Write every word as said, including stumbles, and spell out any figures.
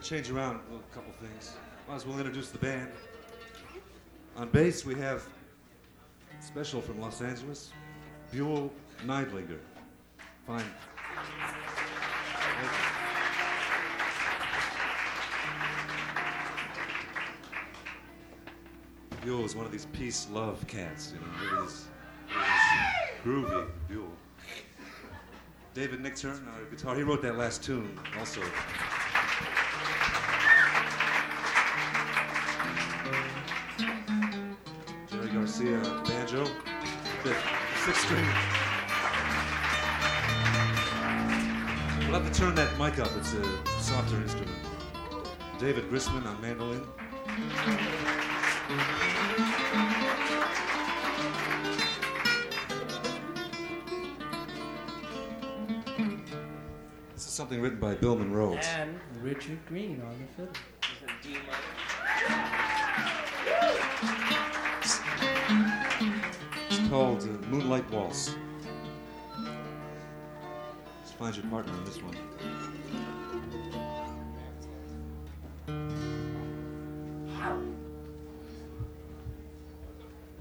going to change around a couple things. Might as well introduce the band. On bass, we have special from Los Angeles, Buell Neidlinger. Fine. Buell is one of these peace love cats, you know, really is, really is groovy, Buell. David Nichtern, our guitar, he wrote that last tune also. Jerry Garcia, banjo, fifth, sixth string. We'll have to turn that mic up, it's a softer instrument. David Grisman on mandolin. This is something written by Bill Monroe. And Richard Green on the fiddle. It's called uh, Moonlight Waltz. Just find your partner on this one.